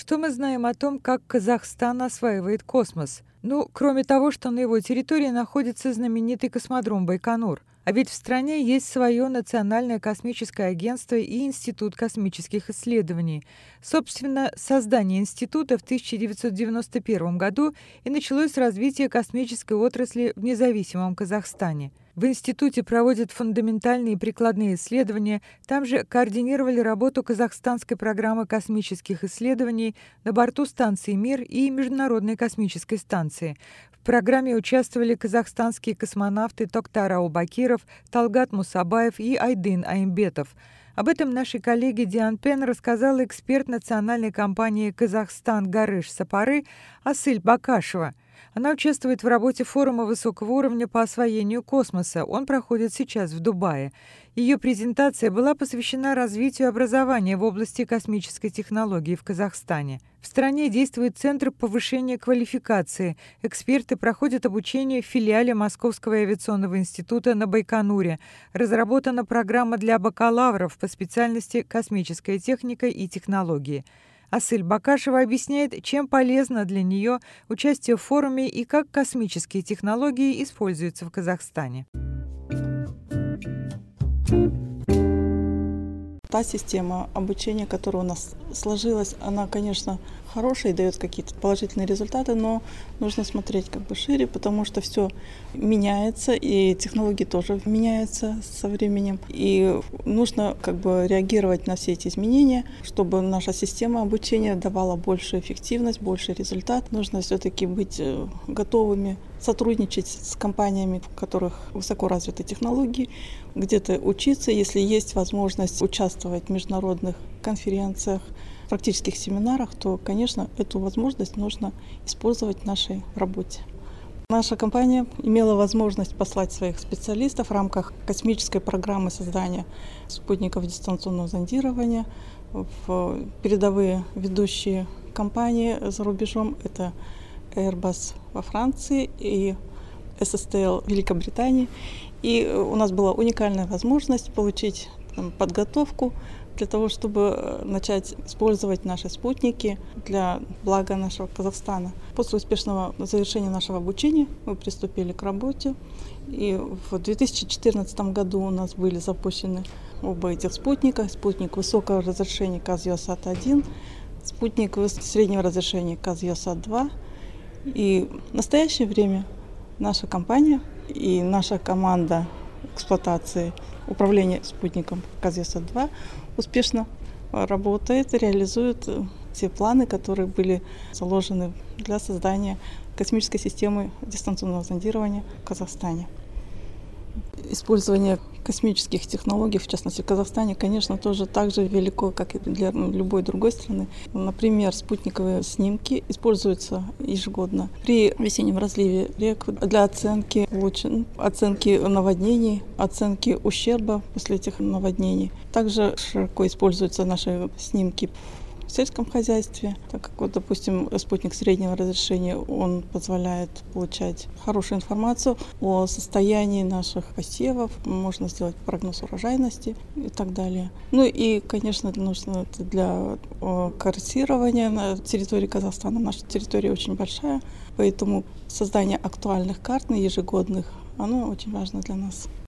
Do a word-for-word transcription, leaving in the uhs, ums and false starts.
Что мы знаем о том, как Казахстан осваивает космос? Ну, кроме того, что на его территории находится знаменитый космодром Байконур. А ведь в стране есть свое Национальное космическое агентство и Институт космических исследований. Собственно, создание института в тысяча девятьсот девяносто первом году и началось развитие космической отрасли в независимом Казахстане. В институте проводят фундаментальные и прикладные исследования, там же координировали работу казахстанской программы космических исследований на борту станции «Мир» и Международной космической станции. В программе участвовали казахстанские космонавты Токтар Аубакиров, Талгат Мусабаев и Айдын Айымбетов. Об этом нашей коллеге Диан Пен рассказала эксперт национальной компании «Казахстан Гарыш Сапары» Асыль Бакашева. Она участвует в работе форума высокого уровня по освоению космоса. Он проходит сейчас в Дубае. Ее презентация была посвящена развитию образования в области космической технологии в Казахстане. В стране действует Центр повышения квалификации. Эксперты проходят обучение в филиале Московского авиационного института на Байконуре. Разработана программа для бакалавров по специальности «Космическая техника и технологии». Асыль Бакашева объясняет, чем полезно для нее участие в форуме и как космические технологии используются в Казахстане. Та система обучения, которая у нас сложилась, она, конечно, хорошая и дает какие-то положительные результаты, но нужно смотреть как бы шире, потому что все меняется, и технологии тоже меняются со временем. И нужно как бы реагировать на все эти изменения, чтобы наша система обучения давала большую эффективность, больший результат. Нужно все-таки быть готовыми сотрудничать с компаниями, в которых высоко развиты технологии, где-то учиться, если есть возможность участвовать в международных конференциях, практических семинарах, то, конечно, эту возможность нужно использовать в нашей работе. Наша компания имела возможность послать своих специалистов в рамках космической программы создания спутников дистанционного зондирования в передовые ведущие компании за рубежом. Это Airbus во Франции и эс эс тэ эл в Великобритании. И у нас была уникальная возможность получить там подготовку для того, чтобы начать использовать наши спутники для блага нашего Казахстана. После успешного завершения нашего обучения мы приступили к работе. И в две тысячи четырнадцатом году у нас были запущены оба этих спутника. Спутник высокого разрешения Казьосат один, спутник среднего разрешения Казьосат два. И в настоящее время наша компания и наша команда эксплуатации управления спутником Казьосат два успешно работает и реализует те планы, которые были заложены для создания космической системы дистанционного зондирования в Казахстане. Использование космических технологий, в частности в Казахстане, конечно, тоже так же велико, как и для любой другой страны. Например, спутниковые снимки используются ежегодно при весеннем разливе рек для оценки лучин, оценки наводнений, оценки ущерба после этих наводнений. Также широко используются наши снимки в сельском хозяйстве, так как, вот, допустим, спутник среднего разрешения, он позволяет получать хорошую информацию о состоянии наших посевов, можно сделать прогноз урожайности и так далее. Ну и, конечно, нужно это для картирования на территории Казахстана. Наша территория очень большая, поэтому создание актуальных карт ежегодных, оно очень важно для нас.